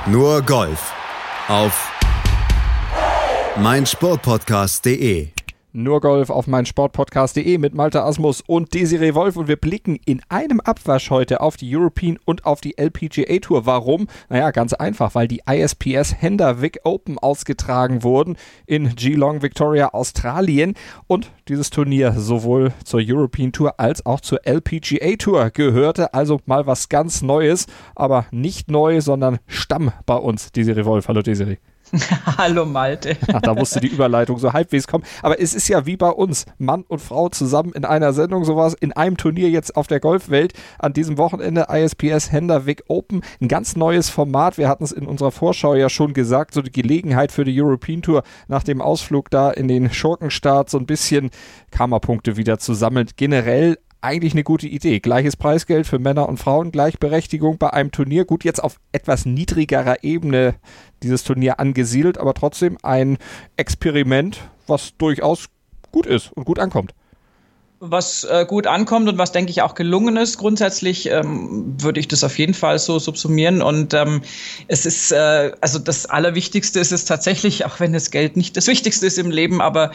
Nur Golf auf meinsportpodcast.de. Nur Golf auf meinsportpodcast.de mit Malte Asmus und Desiree Wolf, und wir blicken in einem Abwasch heute auf die European und auf die LPGA Tour. Warum? Naja, ganz einfach, weil die ISPS Hendavik Open ausgetragen wurden in Geelong, Victoria, Australien, und dieses Turnier sowohl zur European Tour als auch zur LPGA Tour gehörte. Also mal was ganz Neues, aber nicht neu, sondern Stamm bei uns. Desiree Wolf, hallo Desiree. Hallo Malte. Ach, da musste die Überleitung so halbwegs kommen. Aber es ist ja wie bei uns, Mann und Frau zusammen in einer Sendung, sowas in einem Turnier jetzt auf der Golfwelt. An diesem Wochenende ISPS Hendavik Open, ein ganz neues Format. Wir hatten es in unserer Vorschau ja schon gesagt, so die Gelegenheit für die European Tour nach dem Ausflug da in den Schurkenstaat so ein bisschen Karma-Punkte wieder zu sammeln. Generell eigentlich eine gute Idee. Gleiches Preisgeld für Männer und Frauen, Gleichberechtigung bei einem Turnier. Gut, jetzt auf etwas niedrigerer Ebene dieses Turnier angesiedelt, aber trotzdem ein Experiment, was durchaus gut ist und gut ankommt. Was gut ankommt und was, denke ich, auch gelungen ist. Grundsätzlich würde ich das auf jeden Fall so subsumieren. Und es ist, also das Allerwichtigste ist es tatsächlich, auch wenn das Geld nicht das Wichtigste ist im Leben, aber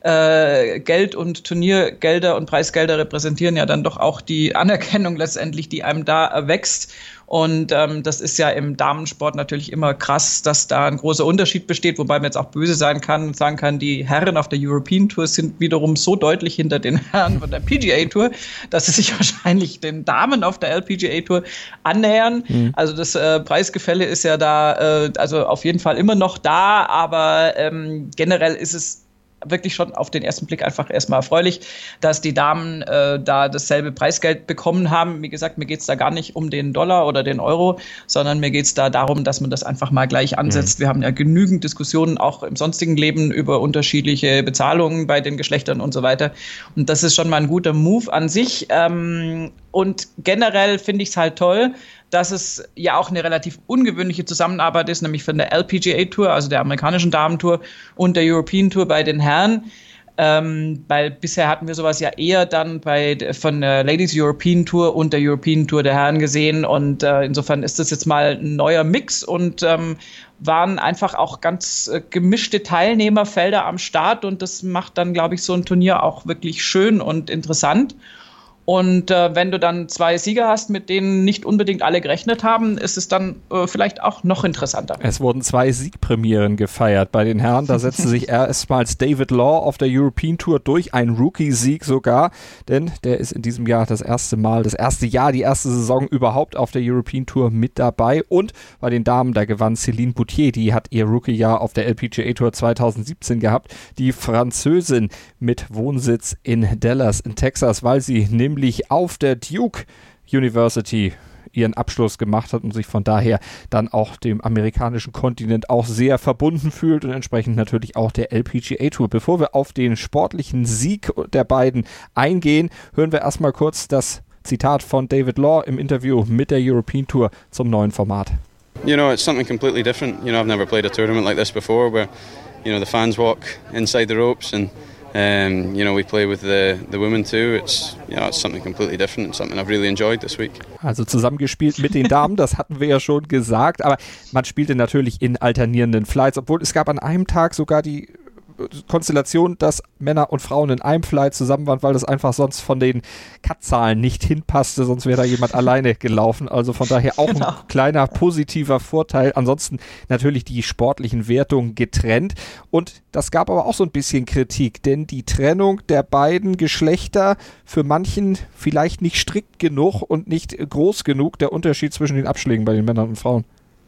Geld und Turniergelder und Preisgelder repräsentieren ja dann doch auch die Anerkennung letztendlich, die einem da erwächst. Und das ist ja im Damensport natürlich immer krass, dass da ein großer Unterschied besteht, wobei man jetzt auch böse sein kann und sagen kann, die Herren auf der European Tour sind wiederum so deutlich hinter den Herren von der PGA Tour, dass sie sich wahrscheinlich den Damen auf der LPGA Tour annähern. Also das Preisgefälle ist ja da also auf jeden Fall immer noch da, aber generell ist es wirklich schon auf den ersten Blick einfach erstmal erfreulich, dass die Damen da dasselbe Preisgeld bekommen haben. Wie gesagt, mir geht es da gar nicht um den Dollar oder den Euro, sondern mir geht es da darum, dass man das einfach mal gleich ansetzt. Wir haben ja genügend Diskussionen auch im sonstigen Leben über unterschiedliche Bezahlungen bei den Geschlechtern und so weiter. Und das ist schon mal ein guter Move an sich. Und generell finde ich es halt toll, dass es ja auch eine relativ ungewöhnliche Zusammenarbeit ist, nämlich von der LPGA Tour, also der amerikanischen Damentour, und der European Tour bei den Herren. Weil bisher hatten wir sowas ja eher dann von der Ladies European Tour und der European Tour der Herren gesehen. Und insofern ist das jetzt mal ein neuer Mix und waren einfach auch ganz gemischte Teilnehmerfelder am Start. Und das macht dann, glaube ich, so ein Turnier auch wirklich schön und interessant. Und wenn du dann zwei Sieger hast, mit denen nicht unbedingt alle gerechnet haben, ist es dann vielleicht auch noch interessanter. Es wurden 2 Siegpremieren gefeiert bei den Herren. Da setzte sich erstmals David Law auf der European Tour durch, ein Rookie-Sieg sogar. Denn der ist in diesem Jahr die erste Saison überhaupt auf der European Tour mit dabei. Und bei den Damen, da gewann Céline Boutier, die hat ihr Rookie-Jahr auf der LPGA Tour 2017 gehabt. Die Französin mit Wohnsitz in Dallas in Texas, weil sie nämlich auf der Duke University ihren Abschluss gemacht hat und sich von daher dann auch dem amerikanischen Kontinent auch sehr verbunden fühlt und entsprechend natürlich auch der LPGA Tour. Bevor wir auf den sportlichen Sieg der beiden eingehen, hören wir erstmal kurz das Zitat von David Law im Interview mit der European Tour zum neuen Format. You know, it's something completely different. You know, I've never played a tournament like this before where, you know, the fans walk inside the ropes and you know, we play with the women too. It's something completely different and something I've really enjoyed this week. Also zusammengespielt mit den Damen, das hatten wir ja schon gesagt, aber man spielte natürlich in alternierenden Flights, obwohl es gab an einem Tag sogar die Konstellation, dass Männer und Frauen in einem Flight zusammen waren, weil das einfach sonst von den Cut-Zahlen nicht hinpasste, sonst wäre da jemand alleine gelaufen. Also von daher auch ein kleiner positiver Vorteil. Ansonsten natürlich die sportlichen Wertungen getrennt. Und das gab aber auch so ein bisschen Kritik, denn die Trennung der beiden Geschlechter für manchen vielleicht nicht strikt genug und nicht groß genug, der Unterschied zwischen den Abschlägen bei den Männern und Frauen.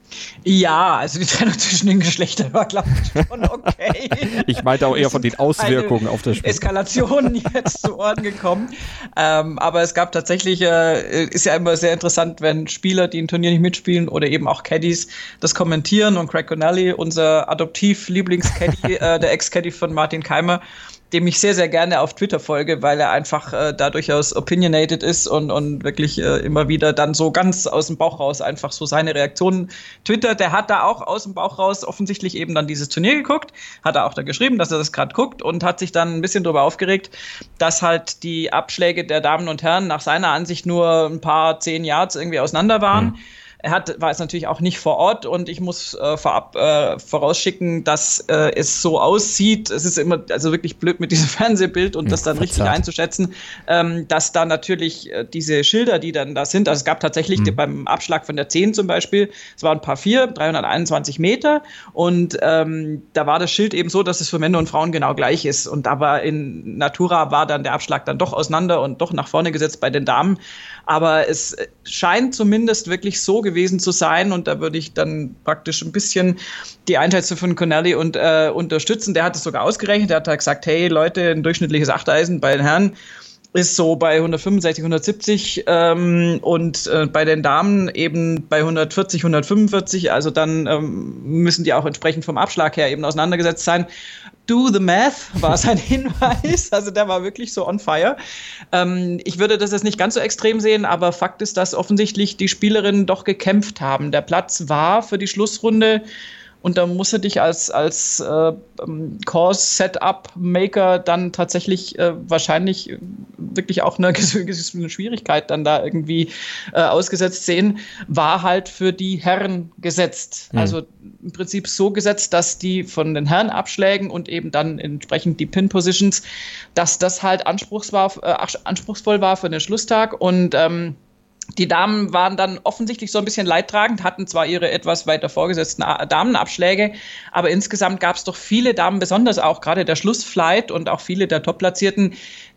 Ja, also die Trennung zwischen den Geschlechtern war, glaube ich, schon okay. Ich meinte auch eher von den Auswirkungen auf das Spiel. Eskalationen jetzt zu Ohren gekommen. Aber es gab tatsächlich, ist ja immer sehr interessant, wenn Spieler, die ein Turnier nicht mitspielen oder eben auch Caddies, das kommentieren. Und Craig Connelly, unser Adoptiv-Lieblings-Caddy, der Ex-Caddy von Martin Keimer, dem ich sehr, sehr gerne auf Twitter folge, weil er einfach da durchaus opinionated ist und wirklich immer wieder dann so ganz aus dem Bauch raus einfach so seine Reaktionen twittert. Der hat da auch aus dem Bauch raus offensichtlich eben dann dieses Turnier geguckt, hat er auch da geschrieben, dass er das gerade guckt und hat sich dann ein bisschen darüber aufgeregt, dass halt die Abschläge der Damen und Herren nach seiner Ansicht nur ein paar 10 Yards irgendwie auseinander waren. war es natürlich auch nicht vor Ort und ich muss vorausschicken, dass es so aussieht. Es ist immer also wirklich blöd mit diesem Fernsehbild und das dann richtig einzuschätzen, dass da natürlich diese Schilder, die dann da sind, also es gab tatsächlich beim Abschlag von der 10 zum Beispiel, es waren ein paar 321 Meter und da war das Schild eben so, dass es für Männer und Frauen genau gleich ist und aber in Natura war dann der Abschlag dann doch auseinander und doch nach vorne gesetzt bei den Damen, aber es scheint zumindest wirklich so gewesen zu sein und da würde ich dann praktisch ein bisschen die Einschätzung von Connelly unterstützen. Der hat es sogar ausgerechnet, der hat halt gesagt, hey Leute, ein durchschnittliches Achteisen bei den Herren ist so bei 165, 170 und bei den Damen eben bei 140, 145, also dann müssen die auch entsprechend vom Abschlag her eben auseinandergesetzt sein. Do the math war sein Hinweis, also der war wirklich so on fire. Ich würde das jetzt nicht ganz so extrem sehen, aber Fakt ist, dass offensichtlich die Spielerinnen doch gekämpft haben. Der Platz war für die Schlussrunde und da musst du dich als Course-Setup-Maker dann tatsächlich wahrscheinlich wirklich auch eine Schwierigkeit dann da irgendwie ausgesetzt sehen, war halt für die Herren gesetzt. Also im Prinzip so gesetzt, dass die von den Herrenabschlägen und eben dann entsprechend die Pin-Positions, dass das halt anspruchsvoll war für den Schlusstag und die Damen waren dann offensichtlich so ein bisschen leidtragend, hatten zwar ihre etwas weiter vorgesetzten Damenabschläge, aber insgesamt gab es doch viele Damen, besonders auch gerade der Schlussflight und auch viele der Top-Platzierten,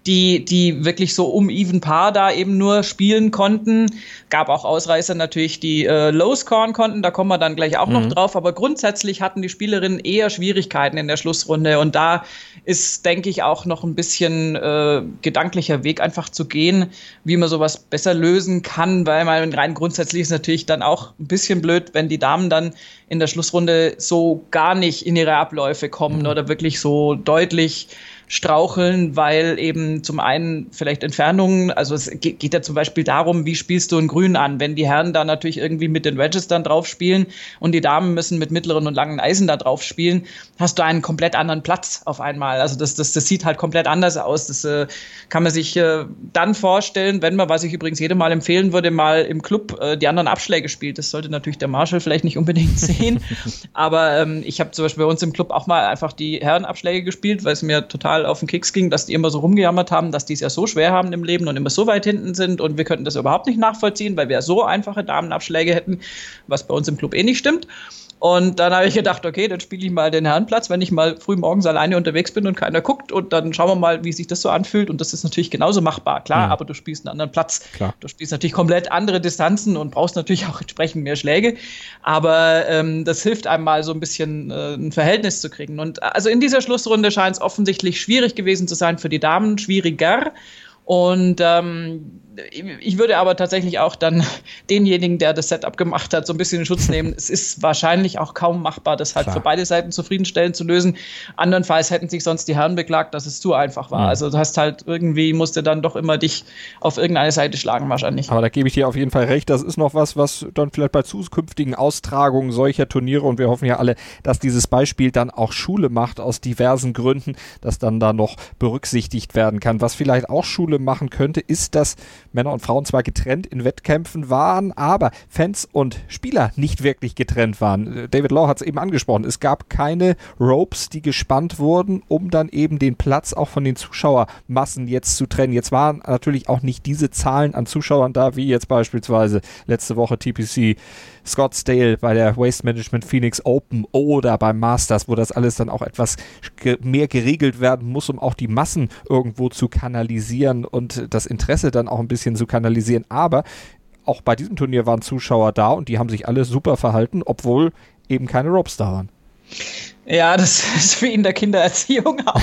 die wirklich so um Even Par da eben nur spielen konnten. Gab auch Ausreißer natürlich, die low scoren konnten, da kommen wir dann gleich auch noch drauf, aber grundsätzlich hatten die Spielerinnen eher Schwierigkeiten in der Schlussrunde und da ist, denke ich, auch noch ein bisschen gedanklicher Weg einfach zu gehen, wie man sowas besser lösen kann, weil man rein grundsätzlich ist natürlich dann auch ein bisschen blöd, wenn die Damen dann in der Schlussrunde so gar nicht in ihre Abläufe kommen oder wirklich so deutlich straucheln, weil eben zum einen vielleicht Entfernungen, also es geht ja zum Beispiel darum, wie spielst du ein Grün an, wenn die Herren da natürlich irgendwie mit den Wedges dann drauf spielen und die Damen müssen mit mittleren und langen Eisen da drauf spielen, hast du einen komplett anderen Platz auf einmal, also das sieht halt komplett anders aus, das kann man sich dann vorstellen, wenn man, was ich übrigens jedem Mal empfehlen würde, mal im Club die anderen Abschläge spielt, das sollte natürlich der Marshall vielleicht nicht unbedingt sehen, aber ich habe zum Beispiel bei uns im Club auch mal einfach die Herrenabschläge gespielt, weil es mir total auf den Keks ging, dass die immer so rumgejammert haben, dass die es ja so schwer haben im Leben und immer so weit hinten sind und wir könnten das überhaupt nicht nachvollziehen, weil wir so einfache Damenabschläge hätten, was bei uns im Club eh nicht stimmt. Und dann habe ich gedacht, okay, dann spiele ich mal den Herrenplatz, wenn ich mal früh morgens alleine unterwegs bin und keiner guckt und dann schauen wir mal, wie sich das so anfühlt und das ist natürlich genauso machbar, klar, aber du spielst einen anderen Platz. Klar. Du spielst natürlich komplett andere Distanzen und brauchst natürlich auch entsprechend mehr Schläge, aber das hilft einem mal so ein bisschen ein Verhältnis zu kriegen. Und also in dieser Schlussrunde scheint es offensichtlich schwierig gewesen zu sein für die Damen, schwieriger. Und ich würde aber tatsächlich auch dann denjenigen, der das Setup gemacht hat, so ein bisschen in Schutz nehmen. Es ist wahrscheinlich auch kaum machbar, das halt für beide Seiten zufriedenstellend zu lösen. Andernfalls hätten sich sonst die Herren beklagt, dass es zu einfach war. Also du hast halt irgendwie, musste dann doch immer dich auf irgendeine Seite schlagen wahrscheinlich. Aber da gebe ich dir auf jeden Fall recht. Das ist noch was dann vielleicht bei zukünftigen Austragungen solcher Turniere und wir hoffen ja alle, dass dieses Beispiel dann auch Schule macht aus diversen Gründen, dass dann da noch berücksichtigt werden kann. Was vielleicht auch Schule machen könnte, ist, dass Männer und Frauen zwar getrennt in Wettkämpfen waren, aber Fans und Spieler nicht wirklich getrennt waren. David Law hat es eben angesprochen, es gab keine Ropes, die gespannt wurden, um dann eben den Platz auch von den Zuschauermassen jetzt zu trennen. Jetzt waren natürlich auch nicht diese Zahlen an Zuschauern da, wie jetzt beispielsweise letzte Woche TPC Scottsdale bei der Waste Management Phoenix Open oder beim Masters, wo das alles dann auch etwas mehr geregelt werden muss, um auch die Massen irgendwo zu kanalisieren und das Interesse dann auch ein bisschen zu kanalisieren. Aber auch bei diesem Turnier waren Zuschauer da und die haben sich alle super verhalten, obwohl eben keine Ropes da waren. Ja, das ist wie in der Kindererziehung auch.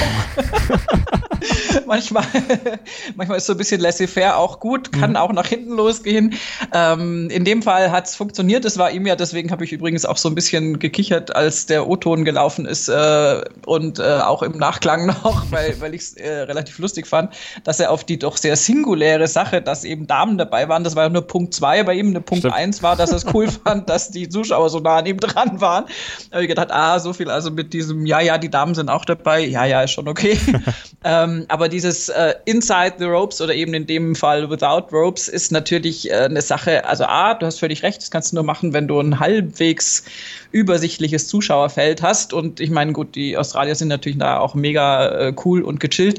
Manchmal ist so ein bisschen laissez-faire auch gut, kann auch nach hinten losgehen. In dem Fall hat es funktioniert, das war ihm ja, deswegen habe ich übrigens auch so ein bisschen gekichert, als der O-Ton gelaufen ist und auch im Nachklang noch, weil ich es relativ lustig fand, dass er auf die doch sehr singuläre Sache, dass eben Damen dabei waren, das war ja nur Punkt 2 bei ihm, eine Punkt 1 war, dass er es cool fand, dass die Zuschauer so nah an ihm dran waren. Da habe ich gedacht, so viel also mit diesem, ja, die Damen sind auch dabei, ja, ist schon okay. Aber dieses Inside the Ropes oder eben in dem Fall Without Ropes ist natürlich eine Sache, also du hast völlig recht, das kannst du nur machen, wenn du ein halbwegs übersichtliches Zuschauerfeld hast. Und ich meine, gut, die Australier sind natürlich da auch mega cool und gechillt.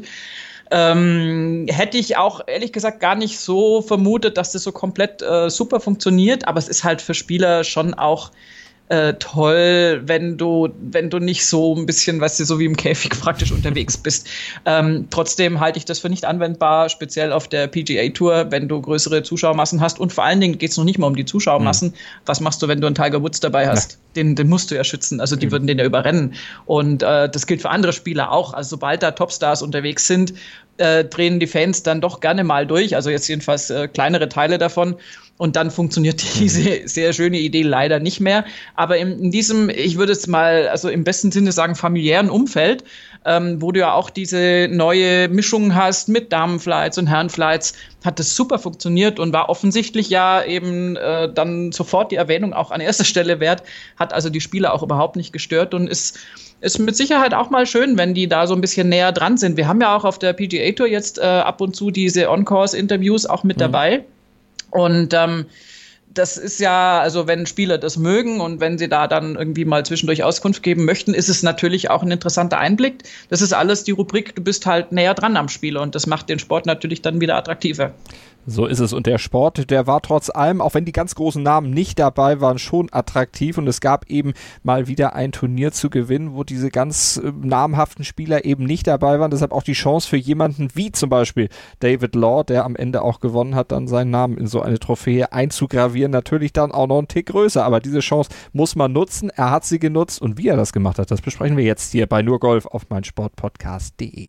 Hätte ich auch ehrlich gesagt gar nicht so vermutet, dass das so komplett super funktioniert, aber es ist halt für Spieler schon auch toll, wenn du nicht so ein bisschen, weißt du, so wie im Käfig praktisch unterwegs bist. Trotzdem halte ich das für nicht anwendbar, speziell auf der PGA Tour, wenn du größere Zuschauermassen hast. Und vor allen Dingen geht es noch nicht mal um die Zuschauermassen. Was machst du, wenn du einen Tiger Woods dabei hast? Ja. Den musst du ja schützen. Also die würden den ja überrennen. Und das gilt für andere Spieler auch. Also sobald da Topstars unterwegs sind, drehen die Fans dann doch gerne mal durch. Also jetzt jedenfalls kleinere Teile davon. Und dann funktioniert diese sehr schöne Idee leider nicht mehr. Aber in diesem, ich würde es mal, also im besten Sinne sagen, familiären Umfeld, wo du ja auch diese neue Mischung hast mit Damenflights und Herrenflights, hat das super funktioniert und war offensichtlich ja eben dann sofort die Erwähnung auch an erster Stelle wert, hat also die Spieler auch überhaupt nicht gestört und ist mit Sicherheit auch mal schön, wenn die da so ein bisschen näher dran sind. Wir haben ja auch auf der PGA Tour jetzt ab und zu diese On-Course-Interviews auch mit dabei. Und das ist ja, also wenn Spieler das mögen und wenn sie da dann irgendwie mal zwischendurch Auskunft geben möchten, ist es natürlich auch ein interessanter Einblick. Das ist alles die Rubrik, du bist halt näher dran am Spiel und das macht den Sport natürlich dann wieder attraktiver. So ist es. Und der Sport, der war trotz allem, auch wenn die ganz großen Namen nicht dabei waren, schon attraktiv. Und es gab eben mal wieder ein Turnier zu gewinnen, wo diese ganz namhaften Spieler eben nicht dabei waren. Deshalb auch die Chance für jemanden wie zum Beispiel David Law, der am Ende auch gewonnen hat, dann seinen Namen in so eine Trophäe einzugravieren. Natürlich dann auch noch einen Tick größer. Aber diese Chance muss man nutzen. Er hat sie genutzt. Und wie er das gemacht hat, das besprechen wir jetzt hier bei Nur Golf auf meinsportpodcast.de.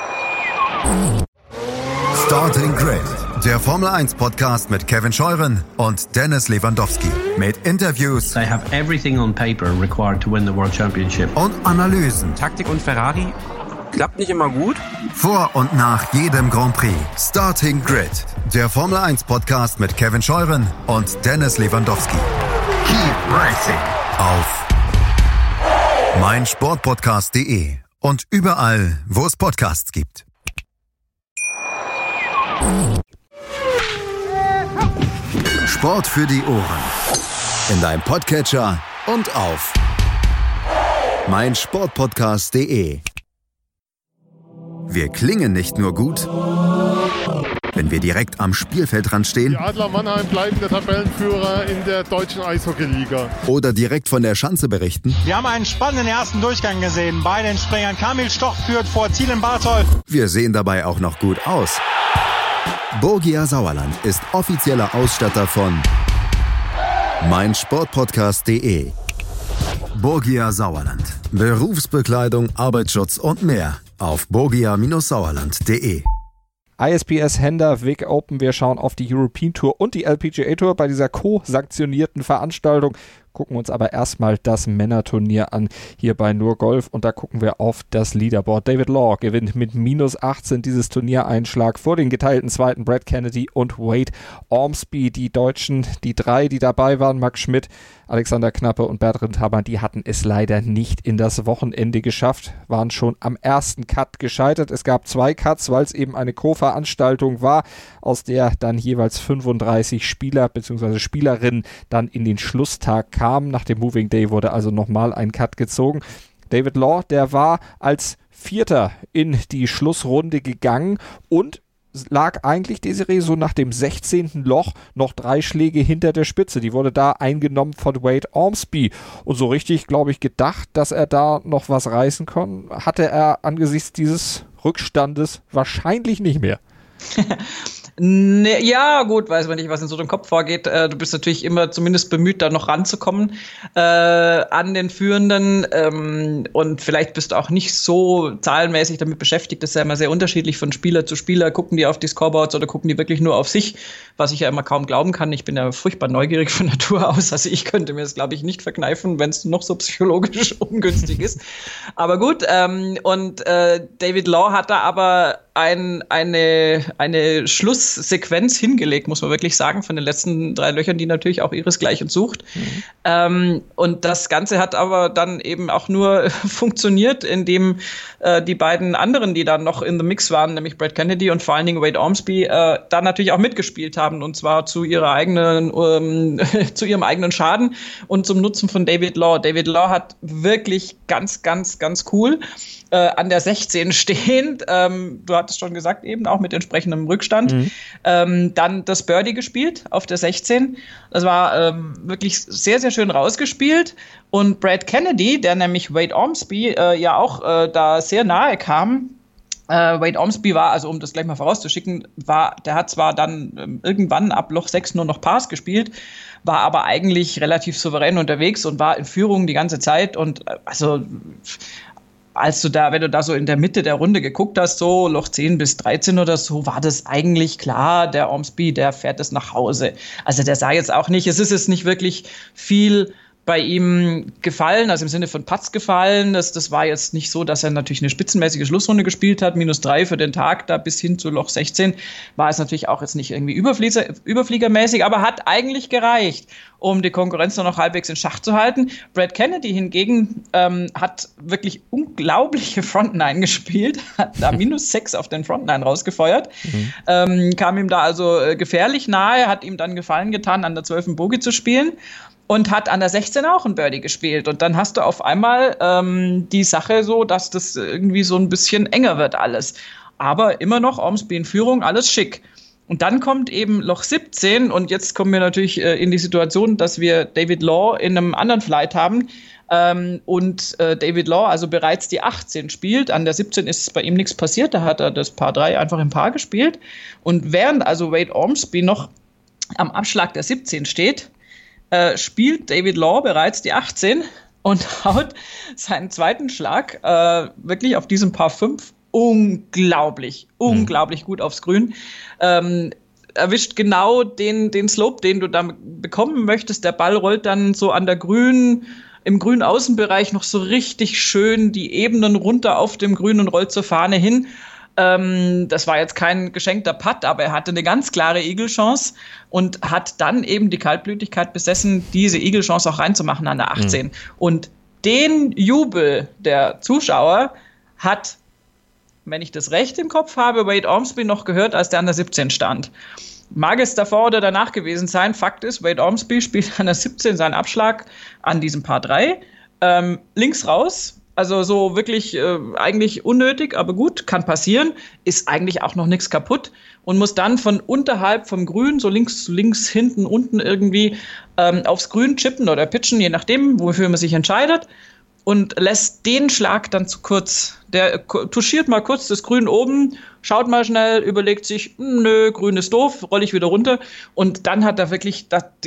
Starting Grid, der Formel 1 Podcast mit Kevin Scheuren und Dennis Lewandowski. Mit Interviews. They have everything on paper required to win the World Championship. Und Analysen. Taktik und Ferrari klappt nicht immer gut. Vor und nach jedem Grand Prix. Starting Grid, der Formel 1 Podcast mit Kevin Scheuren und Dennis Lewandowski. Keep racing auf meinsportpodcast.de und überall, wo es Podcasts gibt. Sport für die Ohren. In deinem Podcatcher und auf meinsportpodcast.de. Wir klingen nicht nur gut, wenn wir direkt am Spielfeldrand stehen. Die Adler Mannheim bleiben der Tabellenführer in der deutschen Eishockeyliga. Oder direkt von der Schanze berichten. Wir haben einen spannenden ersten Durchgang gesehen. Bei den Springern Kamil Stoch führt vor Zielen Barthold. Wir sehen dabei auch noch gut aus. Borgia Sauerland ist offizieller Ausstatter von meinsportpodcast.de. Borgia Sauerland. Berufsbekleidung, Arbeitsschutz und mehr auf borgia-sauerland.de. ISPS Hender Vic Open. Wir schauen auf die European Tour und die LPGA Tour bei dieser co-sanktionierten Veranstaltung. Gucken uns aber erstmal das Männerturnier an, hier bei Nur Golf, und da gucken wir auf das Leaderboard. David Law gewinnt mit -18 dieses Turniereinschlag vor den geteilten zweiten Brad Kennedy und Wade Ormsby. Die Deutschen, die drei, die dabei waren, Max Schmidt, Alexander Knappe und Bertrand Hamann, die hatten es leider nicht in das Wochenende geschafft, waren schon am ersten Cut gescheitert. Es gab 2 Cuts, weil es eben eine Co-Veranstaltung war, aus der dann jeweils 35 Spieler bzw. Spielerinnen dann in den Schlusstag kamen. Nach dem Moving Day wurde also nochmal ein Cut gezogen. David Law, der war als Vierter in die Schlussrunde gegangen und lag eigentlich, Desiree, so nach dem 16. Loch noch 3 Schläge hinter der Spitze. Die wurde da eingenommen von Wade Ormsby. Und so richtig, glaube ich, gedacht, dass er da noch was reißen kann, hatte er angesichts dieses Rückstandes wahrscheinlich nicht mehr. Nee, ja, gut, weiß man nicht, was in so einem Kopf vorgeht. Du bist natürlich immer zumindest bemüht, da noch ranzukommen an den Führenden. Und vielleicht bist du auch nicht so zahlenmäßig damit beschäftigt. Das ist ja immer sehr unterschiedlich von Spieler zu Spieler. Gucken die auf die Scoreboards oder gucken die wirklich nur auf sich? Was ich ja immer kaum glauben kann. Ich bin ja furchtbar neugierig von Natur aus. Also ich könnte mir das, glaube ich, nicht verkneifen, wenn es noch so psychologisch ungünstig ist. Aber gut, David Law hat da aber eine Schlusssequenz hingelegt, muss man wirklich sagen, von den letzten 3 Löchern, die natürlich auch ihresgleichen sucht. Und das Ganze hat aber dann eben auch nur funktioniert, indem die beiden anderen, die dann noch in the Mix waren, nämlich Brad Kennedy und vor allen Dingen Wade Ormsby, da natürlich auch mitgespielt haben, und zwar zu ihrem eigenen Schaden und zum Nutzen von David Law. David Law hat wirklich ganz, ganz, ganz cool an der 16 stehend, du hattest schon gesagt, eben auch mit entsprechendem Rückstand, dann das Birdie gespielt auf der 16. Das war wirklich sehr, sehr schön rausgespielt. Und Brad Kennedy, der nämlich Wade Ormsby ja auch da sehr nahe kam, Wade Ormsby war, also um das gleich mal vorauszuschicken, der hat zwar dann irgendwann ab Loch 6 nur noch Pars gespielt, war aber eigentlich relativ souverän unterwegs und war in Führung die ganze Zeit. Und also wenn du da so in der Mitte der Runde geguckt hast, so Loch 10 bis 13 oder so, war das eigentlich klar, der Ormsby, der fährt es nach Hause. Also der sah jetzt auch nicht, es ist jetzt nicht wirklich viel bei ihm gefallen, also im Sinne von Putts gefallen. Das war jetzt nicht so, dass er natürlich eine spitzenmäßige Schlussrunde gespielt hat, -3 für den Tag, da bis hin zu Loch 16 war es natürlich auch jetzt nicht irgendwie überfliegermäßig, aber hat eigentlich gereicht, um die Konkurrenz noch halbwegs in Schach zu halten. Brad Kennedy hingegen hat wirklich unglaubliche Frontnine gespielt, hat da -6 auf den Frontnine rausgefeuert, kam ihm da also gefährlich nahe, hat ihm dann Gefallen getan, an der 12. Bogey zu spielen. Und hat an der 16 auch ein Birdie gespielt. Und dann hast du auf einmal die Sache so, dass das irgendwie so ein bisschen enger wird alles. Aber immer noch Ormsby in Führung, alles schick. Und dann kommt eben Loch 17 und jetzt kommen wir natürlich in die Situation, dass wir David Law in einem anderen Flight haben und David Law also bereits die 18 spielt. An der 17 ist bei ihm nichts passiert, da hat er das Par 3 einfach im Paar gespielt. Und während also Wade Ormsby noch am Abschlag der 17 steht, spielt David Law bereits die 18 und haut seinen zweiten Schlag wirklich auf diesem Par 5 unglaublich gut aufs Grün. Erwischt genau den Slope, den du da bekommen möchtest. Der Ball rollt dann so an der im grünen Außenbereich noch so richtig schön die Ebenen runter auf dem Grün und rollt zur Fahne hin. Das war jetzt kein geschenkter Putt, aber er hatte eine ganz klare Eagle-Chance und hat dann eben die Kaltblütigkeit besessen, diese Eagle-Chance auch reinzumachen an der 18. Und den Jubel der Zuschauer hat, wenn ich das recht im Kopf habe, Wade Ormsby noch gehört, als der an der 17 stand. Mag es davor oder danach gewesen sein, Fakt ist, Wade Ormsby spielt an der 17 seinen Abschlag an diesem Par 3, links raus. Also so wirklich eigentlich unnötig, aber gut, kann passieren, ist eigentlich auch noch nichts kaputt und muss dann von unterhalb vom Grün, so links, hinten, unten irgendwie aufs Grün chippen oder pitchen, je nachdem, wofür man sich entscheidet und lässt den Schlag dann zu kurz. Der touchiert mal kurz das Grün oben, schaut mal schnell, überlegt sich, nö, Grün ist doof, rolle ich wieder runter und dann hat er wirklich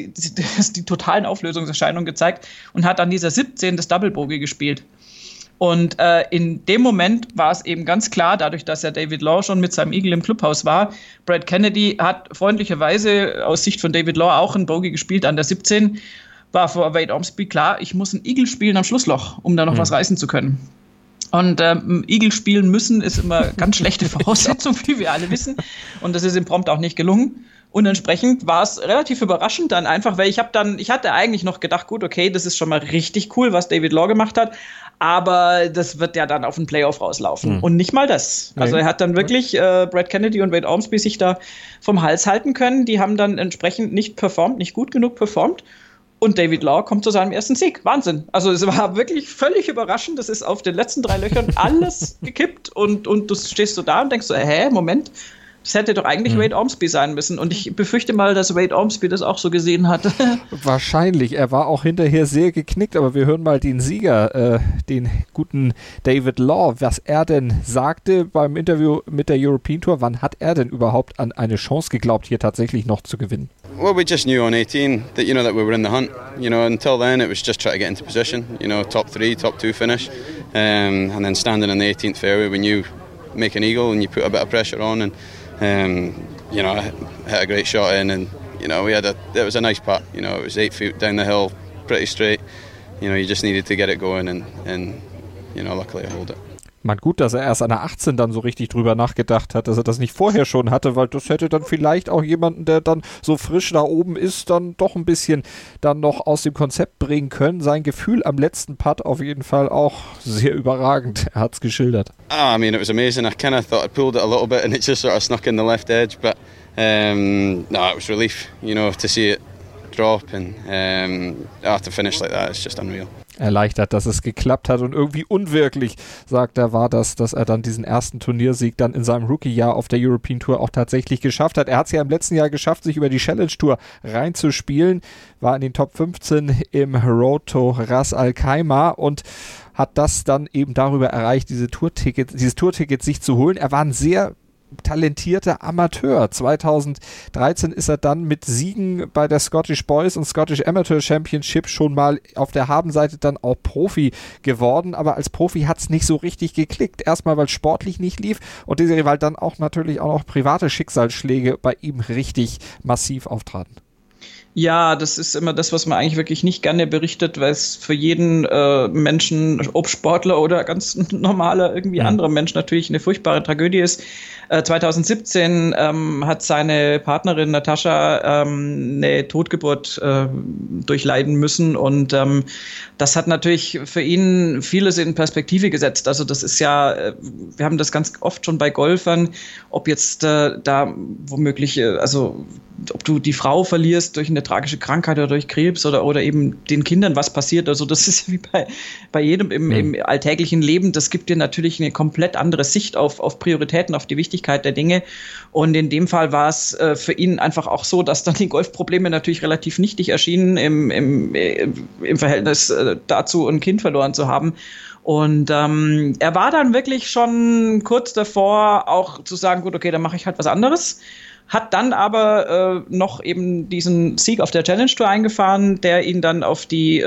die totalen Auflösungserscheinungen gezeigt und hat an dieser 17 das Double Bogey gespielt. Und in dem Moment war es eben ganz klar, dadurch, dass ja David Law schon mit seinem Eagle im Clubhaus war, Brad Kennedy hat freundlicherweise aus Sicht von David Law auch ein Bogey gespielt an der 17, war für Wade Ormsby klar, ich muss ein Eagle spielen am Schlussloch, um da noch was reißen zu können. Und Eagle spielen müssen ist immer ganz schlechte Voraussetzung, wie wir alle wissen. Und das ist ihm prompt auch nicht gelungen. Und entsprechend war es relativ überraschend dann einfach, weil ich hatte eigentlich noch gedacht, gut, okay, das ist schon mal richtig cool, was David Law gemacht hat, aber das wird ja dann auf den Playoff rauslaufen. Und nicht mal das. Also er hat dann wirklich Brad Kennedy und Wade Ormsby sich da vom Hals halten können. Die haben dann entsprechend nicht gut genug performt. Und David Law kommt zu seinem ersten Sieg. Wahnsinn. Also es war wirklich völlig überraschend. Das ist auf den letzten 3 Löchern alles gekippt und du stehst so da und denkst so, Moment, das hätte doch eigentlich Wade Ormsby sein müssen. Und ich befürchte mal, dass Wade Ormsby das auch so gesehen hat. Wahrscheinlich. Er war auch hinterher sehr geknickt. Aber wir hören mal den Sieger, den guten David Law, was er denn sagte beim Interview mit der European Tour. Wann hat er denn überhaupt an eine Chance geglaubt, hier tatsächlich noch zu gewinnen? Well, we just knew on 18 that that we were in the hunt. Until then it was just trying to get into position. Top 3, top 2 finish, and then standing in the 18th fairway when you make an eagle and you put a bit of pressure on and. I hit a great shot in, and it was a nice putt. It was 8 feet down the hill, pretty straight. You just needed to get it going, and luckily I hold it. Man, gut, dass er erst an der 18 dann so richtig drüber nachgedacht hat, dass er das nicht vorher schon hatte, weil das hätte dann vielleicht auch jemanden, der dann so frisch da oben ist, dann doch ein bisschen dann noch aus dem Konzept bringen können. Sein Gefühl am letzten Putt auf jeden Fall auch sehr überragend. Er hat es geschildert. I mean, it was amazing. I kind of thought I pulled it a little bit and it just sort of snuck in the left edge, but no, it was relief, to see it drop and to finish like that, it's just unreal. Erleichtert, dass es geklappt hat und irgendwie unwirklich, sagt er, war das, dass er dann diesen ersten Turniersieg dann in seinem Rookie-Jahr auf der European Tour auch tatsächlich geschafft hat. Er hat es ja im letzten Jahr geschafft, sich über die Challenge Tour reinzuspielen, war in den Top 15 im Road to Ras Al Khaimah und hat das dann eben darüber erreicht, dieses Tourticket sich zu holen. Er war ein sehr talentierter Amateur. 2013 ist er dann mit Siegen bei der Scottish Boys und Scottish Amateur Championship schon mal auf der Habenseite dann auch Profi geworden, aber als Profi hat es nicht so richtig geklickt. Erstmal, weil es sportlich nicht lief und weil dann auch natürlich auch noch private Schicksalsschläge bei ihm richtig massiv auftraten. Ja, das ist immer das, was man eigentlich wirklich nicht gerne berichtet, weil es für jeden Menschen, ob Sportler oder ganz normaler irgendwie anderer Mensch natürlich eine furchtbare Tragödie ist. 2017 hat seine Partnerin Natascha eine Totgeburt durchleiden müssen und das hat natürlich für ihn vieles in Perspektive gesetzt. Also das ist ja, wir haben das ganz oft schon bei Golfern, ob jetzt da womöglich, ob du die Frau verlierst durch eine tragische Krankheit oder durch Krebs oder eben den Kindern was passiert. Also das ist wie bei jedem im alltäglichen Leben. Das gibt dir natürlich eine komplett andere Sicht auf Prioritäten, auf die Wichtigkeit der Dinge. Und in dem Fall war es für ihn einfach auch so, dass dann die Golfprobleme natürlich relativ nichtig erschienen im Verhältnis dazu, ein Kind verloren zu haben. Und er war dann wirklich schon kurz davor, auch zu sagen, gut, okay, dann mache ich halt was anderes. Hat dann aber noch eben diesen Sieg auf der Challenge Tour eingefahren, der ihn dann auf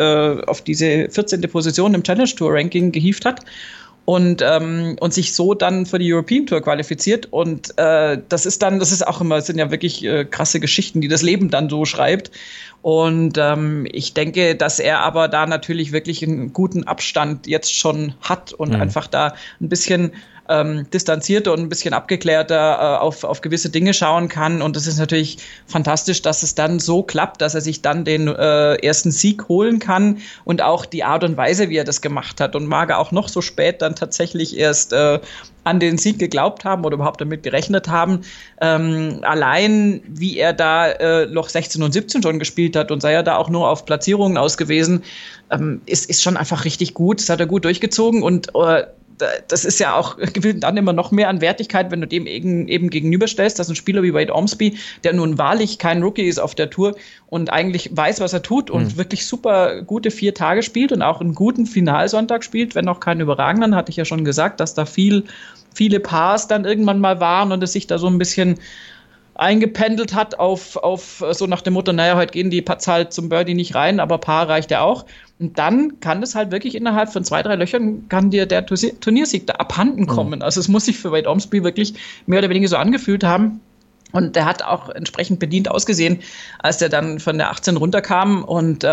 diese 14. Position im Challenge Tour Ranking gehievt hat und sich so dann für die European Tour qualifiziert. Und das ist auch immer, es sind ja wirklich krasse Geschichten, die das Leben dann so schreibt. Und ich denke, dass er aber da natürlich wirklich einen guten Abstand jetzt schon hat und einfach da ein bisschen distanzierter und ein bisschen abgeklärter auf gewisse Dinge schauen kann. Und das ist natürlich fantastisch, dass es dann so klappt, dass er sich dann den ersten Sieg holen kann und auch die Art und Weise, wie er das gemacht hat. Und mag er auch noch so spät dann tatsächlich erst an den Sieg geglaubt haben oder überhaupt damit gerechnet haben. Allein, wie er da Loch 16 und 17 schon gespielt hat und sei er da auch nur auf Platzierungen ausgewiesen, ist schon einfach richtig gut. Das hat er gut durchgezogen und das ist ja auch, gewinnt dann immer noch mehr an Wertigkeit, wenn du dem eben gegenüberstellst, dass ein Spieler wie Wade Ormsby, der nun wahrlich kein Rookie ist auf der Tour und eigentlich weiß, was er tut und wirklich super gute 4 Tage spielt und auch einen guten Finalsonntag spielt, wenn auch keinen überragenden, hatte ich ja schon gesagt, dass da viele Pars dann irgendwann mal waren und es sich da so ein bisschen eingependelt hat auf so nach dem Motto, naja, heute gehen die Putts halt zum Birdie nicht rein, aber Paar reicht ja auch. Und dann kann das halt wirklich innerhalb von 2, 3 Löchern kann dir der Turniersieg da abhanden kommen. Also es muss sich für Wade Ormsby wirklich mehr oder weniger so angefühlt haben. Und der hat auch entsprechend bedient ausgesehen, als der dann von der 18 runterkam und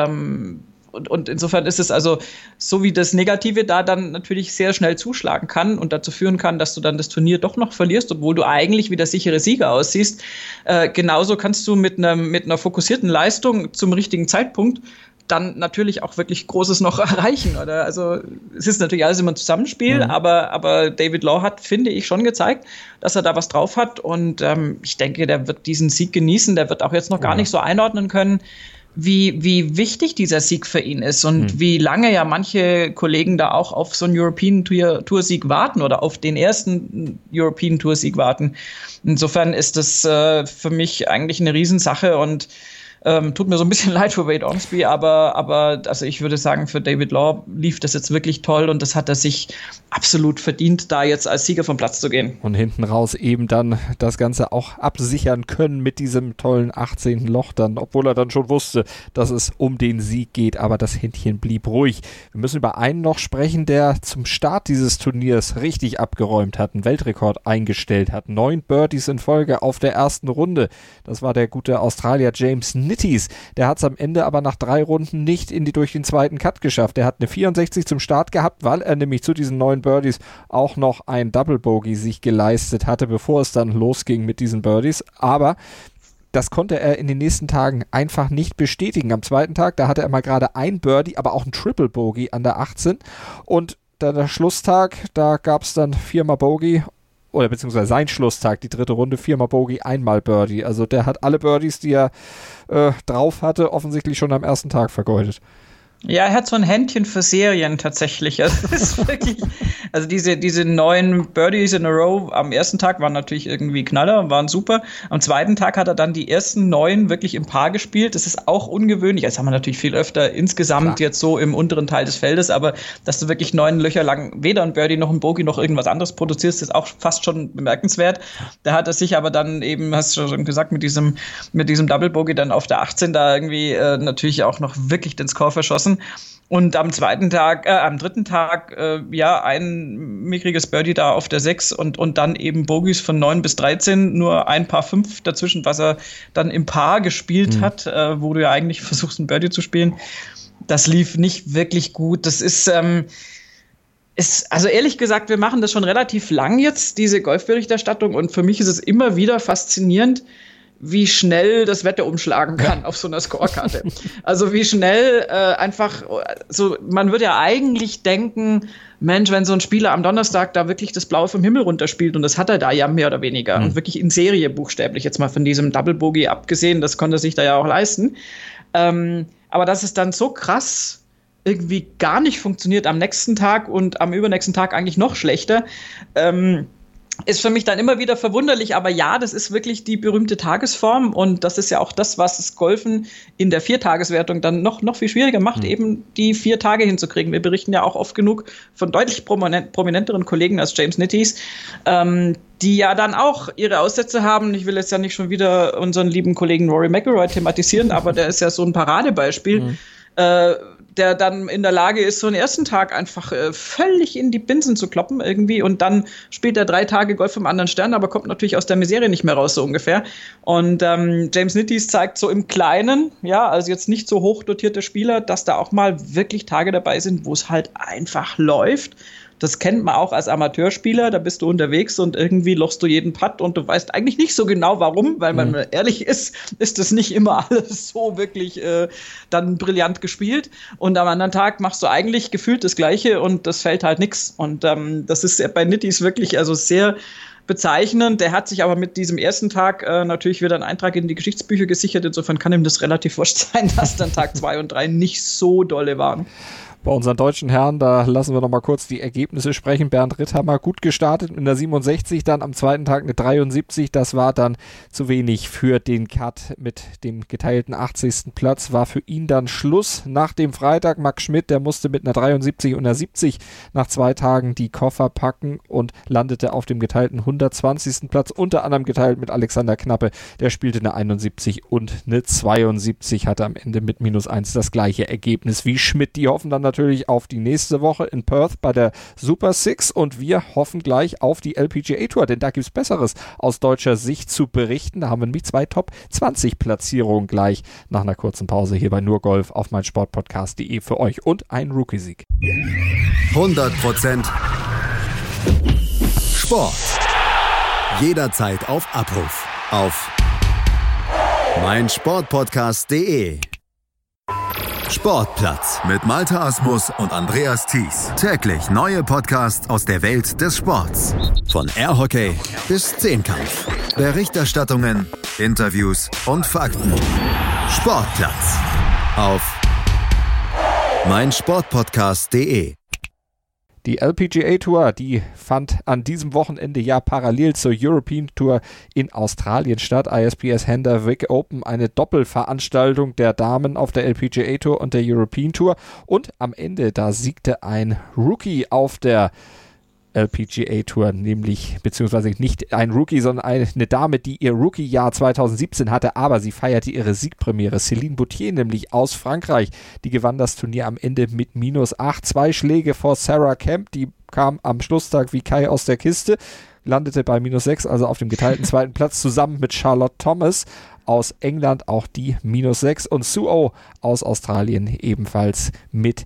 insofern ist es also so, wie das Negative da dann natürlich sehr schnell zuschlagen kann und dazu führen kann, dass du dann das Turnier doch noch verlierst, obwohl du eigentlich wie der sichere Sieger aussiehst. Genauso kannst du mit einer fokussierten Leistung zum richtigen Zeitpunkt dann natürlich auch wirklich Großes noch erreichen. Oder? Also es ist natürlich alles immer ein Zusammenspiel, aber David Law hat, finde ich, schon gezeigt, dass er da was drauf hat und ich denke, der wird diesen Sieg genießen, der wird auch jetzt noch gar nicht so einordnen können, wie wichtig dieser Sieg für ihn ist und wie lange ja manche Kollegen da auch auf so einen European Tour-Sieg warten oder auf den ersten European Tour-Sieg warten. Insofern ist das für mich eigentlich eine Riesensache und tut mir so ein bisschen leid für Wade Ormsby, aber also ich würde sagen, für David Law lief das jetzt wirklich toll und das hat er sich absolut verdient, da jetzt als Sieger vom Platz zu gehen. Und hinten raus eben dann das Ganze auch absichern können mit diesem tollen 18. Loch dann, obwohl er dann schon wusste, dass es um den Sieg geht, aber das Händchen blieb ruhig. Wir müssen über einen noch sprechen, der zum Start dieses Turniers richtig abgeräumt hat, einen Weltrekord eingestellt hat. 9 Birdies in Folge auf der ersten Runde. Das war der gute Australier James Nick. Nitties. Der hat es am Ende aber nach 3 Runden nicht durch den zweiten Cut geschafft. Der hat eine 64 zum Start gehabt, weil er nämlich zu diesen 9 Birdies auch noch ein Double Bogey sich geleistet hatte, bevor es dann losging mit diesen Birdies. Aber das konnte er in den nächsten Tagen einfach nicht bestätigen. Am zweiten Tag, da hatte er mal gerade ein Birdie, aber auch ein Triple Bogey an der 18. Und dann der Schlusstag, da gab es dann 4-mal Bogey, oder beziehungsweise sein Schlusstag, die 3. Runde, 4-mal Bogey, 1-mal Birdie. Also der hat alle Birdies, die er drauf hatte, offensichtlich schon am ersten Tag vergeudet. Ja, er hat so ein Händchen für Serien tatsächlich. Also, das ist wirklich, also diese 9 Birdies in a row am ersten Tag waren natürlich irgendwie Knaller, waren super. Am zweiten Tag hat er dann die ersten 9 wirklich im Paar gespielt. Das ist auch ungewöhnlich. Das haben wir natürlich viel öfter insgesamt jetzt so im unteren Teil des Feldes, aber dass du wirklich 9 Löcher lang weder ein Birdie noch ein Bogey noch irgendwas anderes produzierst, ist auch fast schon bemerkenswert. Da hat er sich aber dann eben, hast du schon gesagt, mit diesem Double Bogey dann auf der 18 da irgendwie natürlich auch noch wirklich den Score verschossen. Und am dritten Tag, ein mickriges Birdie da auf der 6 und dann eben Bogies von 9 bis 13, nur ein Paar 5 dazwischen, was er dann im Paar gespielt hat, wo du ja eigentlich versuchst, ein Birdie zu spielen. Das lief nicht wirklich gut. Das ist also ehrlich gesagt, wir machen das schon relativ lang jetzt, diese Golfberichterstattung, und für mich ist es immer wieder faszinierend, wie schnell das Wetter umschlagen kann auf so einer Scorekarte. Also wie schnell einfach so, man würde ja eigentlich denken, Mensch, wenn so ein Spieler am Donnerstag da wirklich das Blaue vom Himmel runterspielt, und das hat er da ja mehr oder weniger, und wirklich in Serie buchstäblich, jetzt mal von diesem Double Bogey abgesehen, das konnte er sich da ja auch leisten. Aber dass es dann so krass irgendwie gar nicht funktioniert am nächsten Tag und am übernächsten Tag eigentlich noch schlechter, ist für mich dann immer wieder verwunderlich, aber ja, das ist wirklich die berühmte Tagesform, und das ist ja auch das, was das Golfen in der 4-Tageswertung dann noch viel schwieriger macht, eben die 4 Tage hinzukriegen. Wir berichten ja auch oft genug von deutlich prominenteren Kollegen als James Nitties, die ja dann auch ihre Aussätze haben. Ich will jetzt ja nicht schon wieder unseren lieben Kollegen Rory McIlroy thematisieren, aber der ist ja so ein Paradebeispiel, der dann in der Lage ist, so einen ersten Tag einfach völlig in die Binsen zu kloppen irgendwie, und dann spielt er 3 Tage Golf vom anderen Stern, aber kommt natürlich aus der Misere nicht mehr raus, so ungefähr. Und James Nitties zeigt so im Kleinen, ja, also jetzt nicht so hoch dotierte Spieler, dass da auch mal wirklich Tage dabei sind, wo es halt einfach läuft. Das kennt man auch als Amateurspieler, da bist du unterwegs und irgendwie lochst du jeden Putt und du weißt eigentlich nicht so genau warum, weil man ehrlich ist das nicht immer alles so wirklich dann brillant gespielt, und am anderen Tag machst du eigentlich gefühlt das Gleiche und das fällt halt nix, und das ist bei Nitties wirklich also sehr bezeichnend. Der hat sich aber mit diesem ersten Tag natürlich wieder einen Eintrag in die Geschichtsbücher gesichert, insofern kann ihm das relativ wurscht sein, dass dann Tag 2 und 3 nicht so dolle waren. Bei unseren deutschen Herren, da lassen wir noch mal kurz die Ergebnisse sprechen. Bernd Ritthammer gut gestartet mit einer 67, dann am zweiten Tag eine 73. Das war dann zu wenig für den Cut mit dem geteilten 80. Platz. War für ihn dann Schluss nach dem Freitag. Max Schmidt, der musste mit einer 73 und einer 70 nach 2 Tagen die Koffer packen und landete auf dem geteilten 120. Platz, unter anderem geteilt mit Alexander Knappe. Der spielte eine 71 und eine 72, hatte am Ende mit -1 das gleiche Ergebnis wie Schmidt. Die hoffen dann natürlich auf die nächste Woche in Perth bei der Super Six, und wir hoffen gleich auf die LPGA Tour, denn da gibt es Besseres aus deutscher Sicht zu berichten. Da haben wir nämlich 2 Top-20-Platzierungen gleich nach einer kurzen Pause hier bei Nur Golf auf meinsportpodcast.de für euch und ein Rookie-Sieg. 100% Sport. Jederzeit auf Abruf. Auf meinsportpodcast.de. Sportplatz mit Malte Asmus und Andreas Thies. Täglich neue Podcasts aus der Welt des Sports. Von Airhockey bis Zehnkampf. Berichterstattungen, Interviews und Fakten. Sportplatz auf meinsportpodcast.de. Die LPGA Tour, die fand an diesem Wochenende ja parallel zur European Tour in Australien statt. ISPS Hendwick Open, eine Doppelveranstaltung der Damen auf der LPGA Tour und der European Tour. Und am Ende, da siegte ein Rookie auf der LPGA Tour, nämlich, beziehungsweise nicht ein Rookie, sondern eine Dame, die ihr Rookie-Jahr 2017 hatte, aber sie feierte ihre Siegpremiere. Céline Boutier, nämlich aus Frankreich, die gewann das Turnier am Ende mit -8, 2 Schläge vor Sarah Kemp, die kam am Schlusstag wie Kai aus der Kiste, landete bei -6, also auf dem geteilten zweiten Platz, zusammen mit Charlotte Thomas. aus England, auch die -6 und Suo aus Australien ebenfalls mit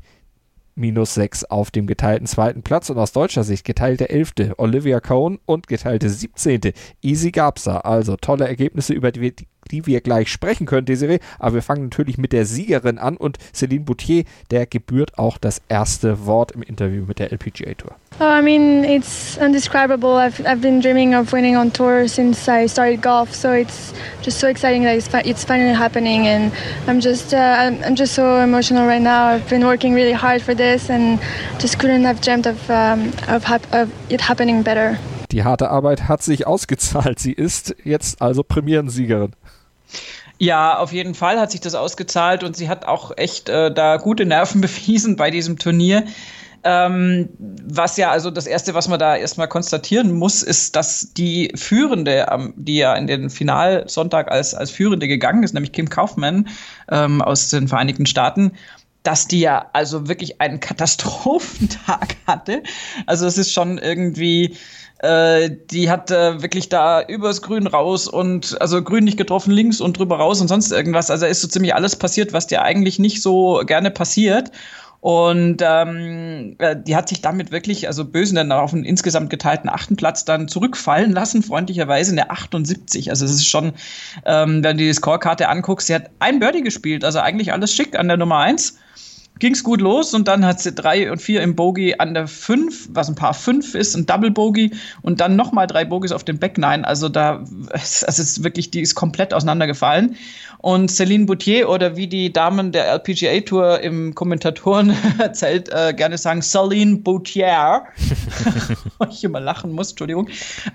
-6 auf dem geteilten 2. Platz und aus deutscher Sicht geteilte 11. Olivia Cohn und geteilte 17. Easy Gabsa. Also tolle Ergebnisse, über die wir gleich sprechen können, Desiree. Aber wir fangen natürlich mit der Siegerin an und Céline Boutier, der gebührt auch das erste Wort im Interview mit der LPGA Tour. Oh, I mean, it's undescribable. I've been dreaming of winning on tour since I started golf, so it's just so exciting that it's finally happening, and I'm just so emotional right now. I've been working really hard for this, and just couldn't have dreamt of it happening better. Die harte Arbeit hat sich ausgezahlt. Sie ist jetzt also Premierensiegerin. Ja, auf jeden Fall hat sich das ausgezahlt und sie hat auch echt da gute Nerven bewiesen bei diesem Turnier. Was ja, also das Erste, was man da erstmal konstatieren muss, ist, dass die Führende, die ja in den Finalsonntag als Führende gegangen ist, nämlich Kim Kaufman aus den Vereinigten Staaten, dass die ja also wirklich einen Katastrophentag hatte. Also es ist schon irgendwie, die hat wirklich da übers Grün raus und also Grün nicht getroffen, links und drüber raus und sonst irgendwas. Also ist so ziemlich alles passiert, was dir eigentlich nicht so gerne passiert. Und die hat sich damit wirklich, also Bösen dann auf einen insgesamt geteilten 8. Platz dann zurückfallen lassen, freundlicherweise in der 78. Also es ist schon, wenn du die Scorekarte anguckst, sie hat ein Birdie gespielt, also eigentlich alles schick an der Nummer 1. Ging's gut los und dann hat sie 3 und 4 im Bogey an der 5, was ein Paar 5 ist, ein Double Bogey und dann nochmal 3 Bogies auf dem Back 9. Also es ist wirklich, die ist komplett auseinandergefallen. Und Céline Boutier oder wie die Damen der LPGA Tour im Kommentatoren-Zelt gerne sagen, Céline Boutier. Ich immer lachen muss, Entschuldigung.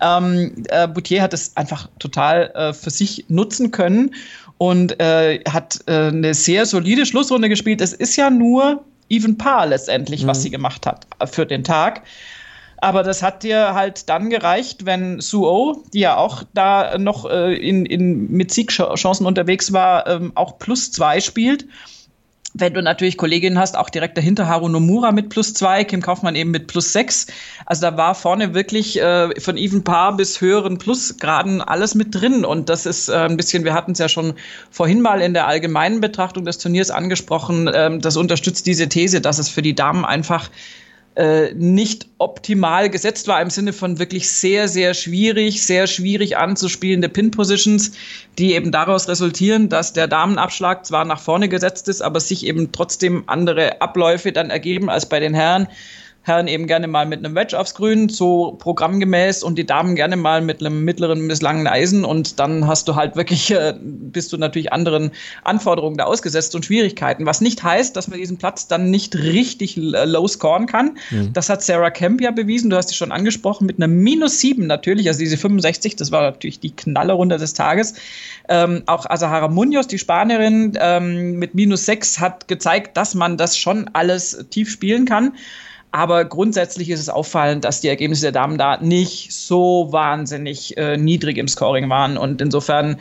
Boutier hat es einfach total für sich nutzen können. Und hat eine sehr solide Schlussrunde gespielt. Es ist ja nur Even Par letztendlich, was sie gemacht hat für den Tag. Aber das hat dir halt dann gereicht, wenn Suo, die ja auch da noch mit Siegchancen unterwegs war, auch +2 spielt. Wenn du natürlich Kolleginnen hast, auch direkt dahinter Haru Nomura mit +2, Kim Kaufmann eben mit +6. Also da war vorne wirklich von Even Par bis höheren Plusgraden alles mit drin. Und das ist ein bisschen, wir hatten es ja schon vorhin mal in der allgemeinen Betrachtung des Turniers angesprochen, das unterstützt diese These, dass es für die Damen einfach nicht optimal gesetzt war, im Sinne von wirklich sehr, sehr schwierig anzuspielende Pin-Positions, die eben daraus resultieren, dass der Damenabschlag zwar nach vorne gesetzt ist, aber sich eben trotzdem andere Abläufe dann ergeben als bei den Herren. Herren eben gerne mal mit einem Wedge aufs Grün, so programmgemäß, und die Damen gerne mal mit einem mittleren bis langen Eisen, und dann hast du halt wirklich, bist du natürlich anderen Anforderungen da ausgesetzt und Schwierigkeiten, was nicht heißt, dass man diesen Platz dann nicht richtig low scoren kann. Das hat Sarah Kemp ja bewiesen, du hast sie schon angesprochen, mit einer -7 natürlich, also diese 65, das war natürlich die Knallerrunde des Tages. Auch Azahara Munoz, die Spanierin, mit -6 hat gezeigt, dass man das schon alles tief spielen kann. Aber grundsätzlich ist es auffallend, dass die Ergebnisse der Damen da nicht so wahnsinnig niedrig im Scoring waren. Und insofern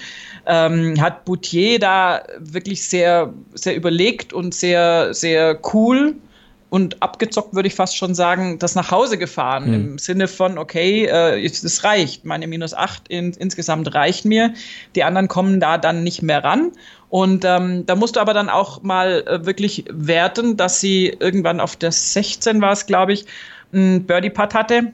hat Boutier da wirklich sehr, sehr überlegt und sehr, sehr cool und abgezockt, würde ich fast schon sagen, das nach Hause gefahren. Im Sinne von, okay, es reicht. Meine -8 insgesamt reicht mir. Die anderen kommen da dann nicht mehr ran. Und da musst du aber dann auch mal wirklich werten, dass sie irgendwann auf der 16 war es, glaube ich, einen Birdie-Putt hatte.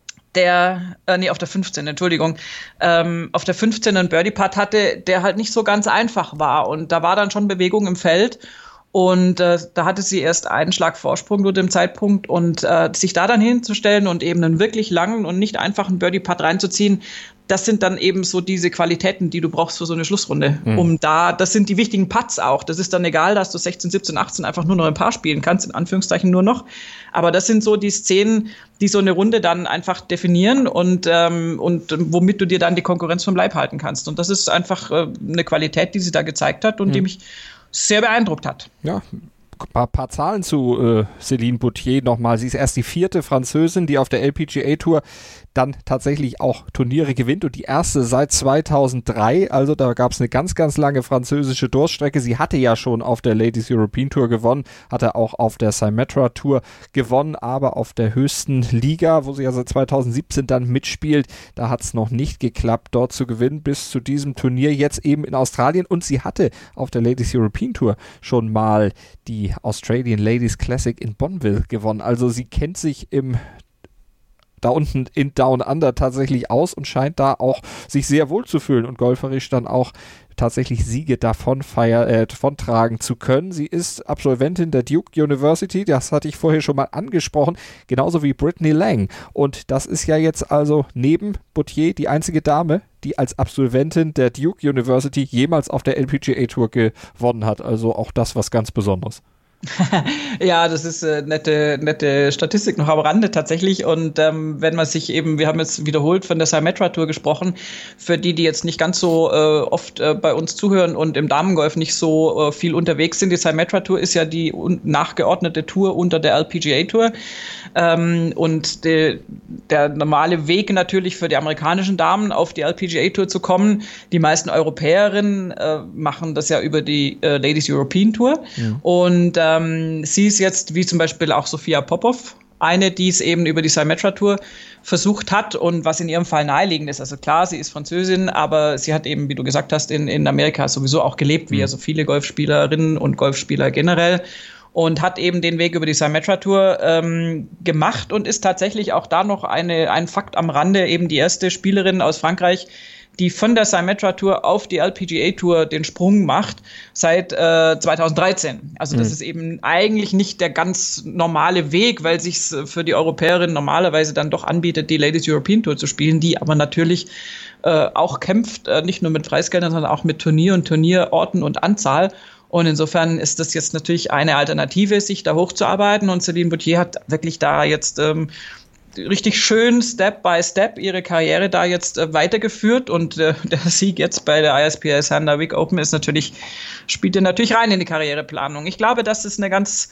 Auf der 15, Entschuldigung, auf der 15 einen Birdie-Putt hatte, der halt nicht so ganz einfach war. Und da war dann schon Bewegung im Feld. Und da hatte sie erst einen Schlag Vorsprung zu dem Zeitpunkt, und sich da dann hinzustellen und eben einen wirklich langen und nicht einfachen Birdie-Putt reinzuziehen, das sind dann eben so diese Qualitäten, die du brauchst für so eine Schlussrunde. Das sind die wichtigen Putts auch. Das ist dann egal, dass du 16, 17, 18 einfach nur noch ein Paar spielen kannst, in Anführungszeichen nur noch. Aber das sind so die Szenen, die so eine Runde dann einfach definieren und womit du dir dann die Konkurrenz vom Leib halten kannst. Und das ist einfach eine Qualität, die sie da gezeigt hat und die mich sehr beeindruckt hat. Ja, ein paar Zahlen zu Céline Boutier nochmal. Sie ist erst die 4. Französin, die auf der LPGA Tour dann tatsächlich auch Turniere gewinnt und die erste seit 2003, also da gab es eine ganz, ganz lange französische Durststrecke. Sie hatte ja schon auf der Ladies European Tour gewonnen, hatte auch auf der Symetra Tour gewonnen, aber auf der höchsten Liga, wo sie ja seit 2017 dann mitspielt, da hat es noch nicht geklappt, dort zu gewinnen, bis zu diesem Turnier jetzt eben in Australien, und sie hatte auf der Ladies European Tour schon mal die Australian Ladies Classic in Bonneville gewonnen, also sie kennt sich da unten in Down Under tatsächlich aus und scheint da auch sich sehr wohl zu fühlen und golferisch dann auch tatsächlich Siege davontragen zu können. Sie ist Absolventin der Duke University, das hatte ich vorher schon mal angesprochen, genauso wie Brittany Lang. Und das ist ja jetzt also neben Boutier die einzige Dame, die als Absolventin der Duke University jemals auf der LPGA Tour gewonnen hat. Also auch das was ganz Besonderes. Ja, das ist nette Statistik noch am Rande tatsächlich. Und wenn man sich eben, wir haben jetzt wiederholt von der Symetra Tour gesprochen, für die jetzt nicht ganz so oft bei uns zuhören und im Damengolf nicht so viel unterwegs sind. Die Symetra Tour ist ja die nachgeordnete Tour unter der LPGA Tour. Und der normale Weg natürlich für die amerikanischen Damen auf die LPGA Tour zu kommen. Die meisten Europäerinnen machen das ja über die Ladies European Tour. Ja. Und sie ist jetzt, wie zum Beispiel auch Sophia Popov, eine, die es eben über die Symetra Tour versucht hat und was in ihrem Fall naheliegend ist. Also klar, sie ist Französin, aber sie hat eben, wie du gesagt hast, in Amerika sowieso auch gelebt, wie also viele Golfspielerinnen und Golfspieler generell. Und hat eben den Weg über die Symetra Tour gemacht und ist tatsächlich auch da noch ein Fakt am Rande, eben die erste Spielerin aus Frankreich, die von der Symetra Tour auf die LPGA Tour den Sprung macht seit 2013. Also das ist eben eigentlich nicht der ganz normale Weg, weil sich's für die Europäerinnen normalerweise dann doch anbietet, die Ladies European Tour zu spielen, die aber natürlich auch kämpft, nicht nur mit Preisgeldern, sondern auch mit Turnier und Turnierorten und Anzahl. Und insofern ist das jetzt natürlich eine Alternative, sich da hochzuarbeiten. Und Céline Boutier hat wirklich da jetzt richtig schön Step by Step ihre Karriere da jetzt weitergeführt. Und der Sieg jetzt bei der ISPS Handawick Open spielt natürlich rein in die Karriereplanung. Ich glaube, dass es eine ganz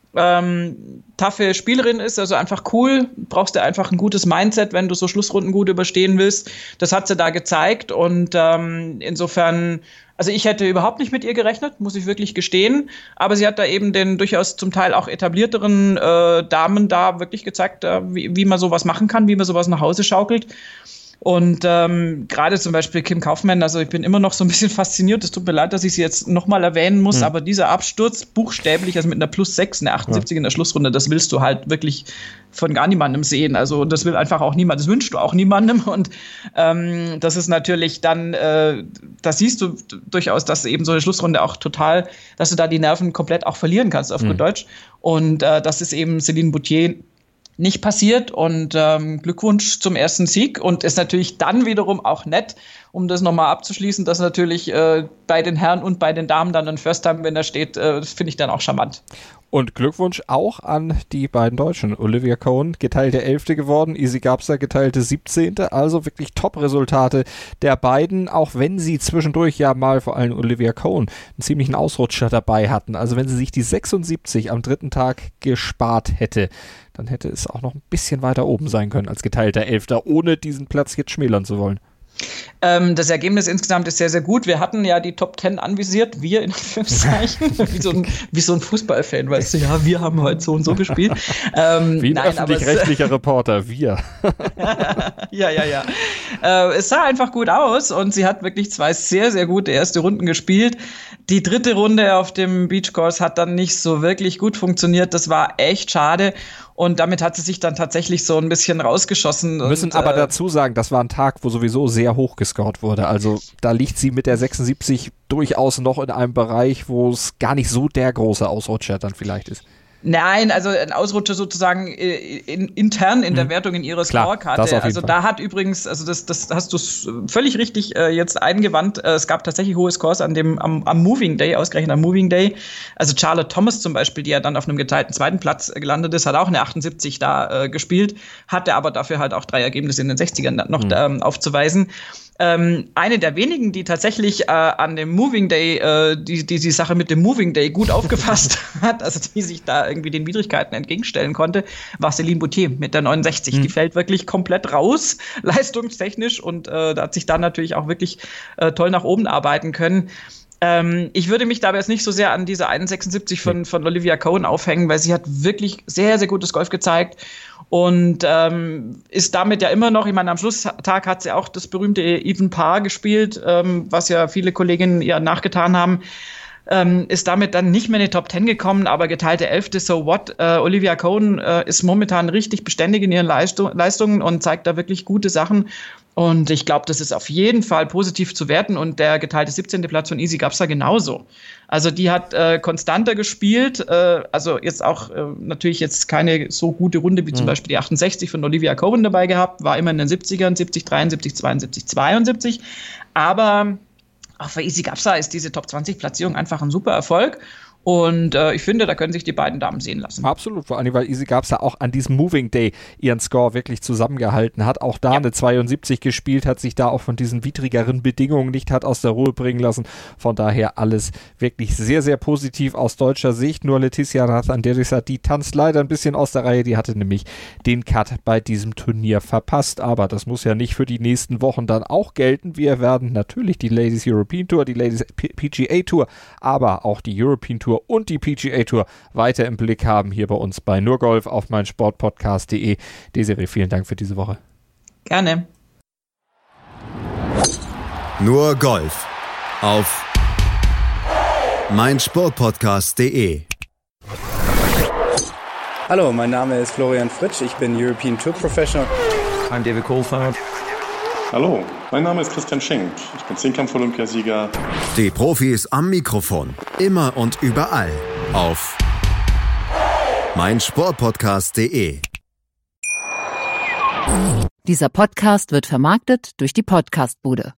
taffe Spielerin ist, also einfach cool, brauchst du einfach ein gutes Mindset, wenn du so Schlussrunden gut überstehen willst. Das hat sie da gezeigt und insofern, also ich hätte überhaupt nicht mit ihr gerechnet, muss ich wirklich gestehen, aber sie hat da eben den durchaus zum Teil auch etablierteren Damen da wirklich gezeigt, wie man sowas machen kann, wie man sowas nach Hause schaukelt. Und gerade zum Beispiel Kim Kaufmann, also ich bin immer noch so ein bisschen fasziniert, es tut mir leid, dass ich sie jetzt nochmal erwähnen muss, aber dieser Absturz buchstäblich, also mit einer +6, eine 78 in der Schlussrunde, das willst du halt wirklich von gar niemandem sehen, also das will einfach auch niemand, das wünschst du auch niemandem und das ist natürlich dann, da siehst du durchaus, dass eben so eine Schlussrunde auch total, dass du da die Nerven komplett auch verlieren kannst, auf gut Deutsch, und das ist eben Céline Boutier nicht passiert und Glückwunsch zum ersten Sieg und ist natürlich dann wiederum auch nett, um das nochmal abzuschließen, dass natürlich bei den Herren und bei den Damen dann ein First-Time-Winner steht, das finde ich dann auch charmant. Und Glückwunsch auch an die beiden Deutschen. Olivia Cohn, geteilte 11. geworden, Isi Gabsa, geteilte 17. Also wirklich Top-Resultate der beiden, auch wenn sie zwischendurch ja mal, vor allem Olivia Cohn, einen ziemlichen Ausrutscher dabei hatten. Also wenn sie sich die 76 am dritten Tag gespart hätte, dann hätte es auch noch ein bisschen weiter oben sein können als geteilter 11., ohne diesen Platz jetzt schmälern zu wollen. Das Ergebnis insgesamt ist sehr, sehr gut. Wir hatten ja die Top 10 anvisiert, wir in Anführungszeichen, wie so ein Fußballfan, weißt du, ja, wir haben heute so und so gespielt. Wie ein öffentlich-rechtlicher Reporter, wir. Ja. Es sah einfach gut aus und sie hat wirklich 2 sehr, sehr gute erste Runden gespielt. Die dritte Runde auf dem Beachcourse hat dann nicht so wirklich gut funktioniert. Das war echt schade. Und damit hat sie sich dann tatsächlich so ein bisschen rausgeschossen. Wir müssen aber dazu sagen, das war ein Tag, wo sowieso sehr hoch gescored wurde. Also da liegt sie mit der 76 durchaus noch in einem Bereich, wo es gar nicht so der große Ausrutscher dann vielleicht ist. Nein, also ein Ausrutscher sozusagen intern in der Wertung in ihrer Scorekarte. Also da hat übrigens, also das hast du völlig richtig jetzt eingewandt, es gab tatsächlich hohe Scores am Moving Day, ausgerechnet am Moving Day. Also Charlotte Thomas zum Beispiel, die ja dann auf einem geteilten 2. Platz gelandet ist, hat auch eine 78 da gespielt, hatte aber dafür halt auch 3 Ergebnisse in den 60ern noch aufzuweisen. eine der wenigen, die tatsächlich an dem Moving Day die Sache mit dem Moving Day gut aufgefasst hat, also die sich da irgendwie den Widrigkeiten entgegenstellen konnte, war Céline Boutier mit der 69. Die fällt wirklich komplett raus, leistungstechnisch, und da hat sich dann natürlich auch wirklich toll nach oben arbeiten können. Ich würde mich dabei jetzt nicht so sehr an diese 1,76 von Olivia Cohen aufhängen, weil sie hat wirklich sehr, sehr gutes Golf gezeigt und ist damit ja immer noch, ich meine, am Schlusstag hat sie auch das berühmte Even Par gespielt, was ja viele Kolleginnen ihr nachgetan haben. Ist damit dann nicht mehr in die Top 10 gekommen, aber geteilte 11. So what? Olivia Cohen ist momentan richtig beständig in ihren Leistungen und zeigt da wirklich gute Sachen. Und ich glaube, das ist auf jeden Fall positiv zu werten. Und der geteilte 17. Platz von Easy Gapsa genauso. Also die hat konstanter gespielt. Also jetzt auch natürlich jetzt keine so gute Runde wie zum Beispiel die 68 von Olivia Cohen dabei gehabt. War immer in den 70ern, 70, 73, 72, 72. Aber auch für Easy Gapsa ist diese Top-20-Platzierung einfach ein super Erfolg. Und ich finde, da können sich die beiden Damen sehen lassen. Absolut, vor allem, weil Easy Gapsa auch an diesem Moving Day ihren Score wirklich zusammengehalten hat. Auch da eine 72 gespielt, hat sich da auch von diesen widrigeren Bedingungen nicht hat aus der Ruhe bringen lassen. Von daher alles wirklich sehr, sehr positiv aus deutscher Sicht. Nur Letizia Rathanderisa, die tanzt leider ein bisschen aus der Reihe. Die hatte nämlich den Cut bei diesem Turnier verpasst. Aber das muss ja nicht für die nächsten Wochen dann auch gelten. Wir werden natürlich die Ladies European Tour, die Ladies PGA Tour, aber auch die European Tour und die PGA Tour weiter im Blick haben hier bei uns bei Nur Golf auf meinsportpodcast.de. Desiree, vielen Dank für diese Woche. Gerne. Nur Golf auf meinsportpodcast.de. Hallo, mein Name ist Florian Fritsch, ich bin European Tour Professional. I'm David Coulthard. Hallo, mein Name ist Christian Schenk. Ich bin Zehnkampf-Olympiasieger. Die Profis am Mikrofon. Immer und überall. Auf meinsportpodcast.de. Dieser Podcast wird vermarktet durch die Podcastbude.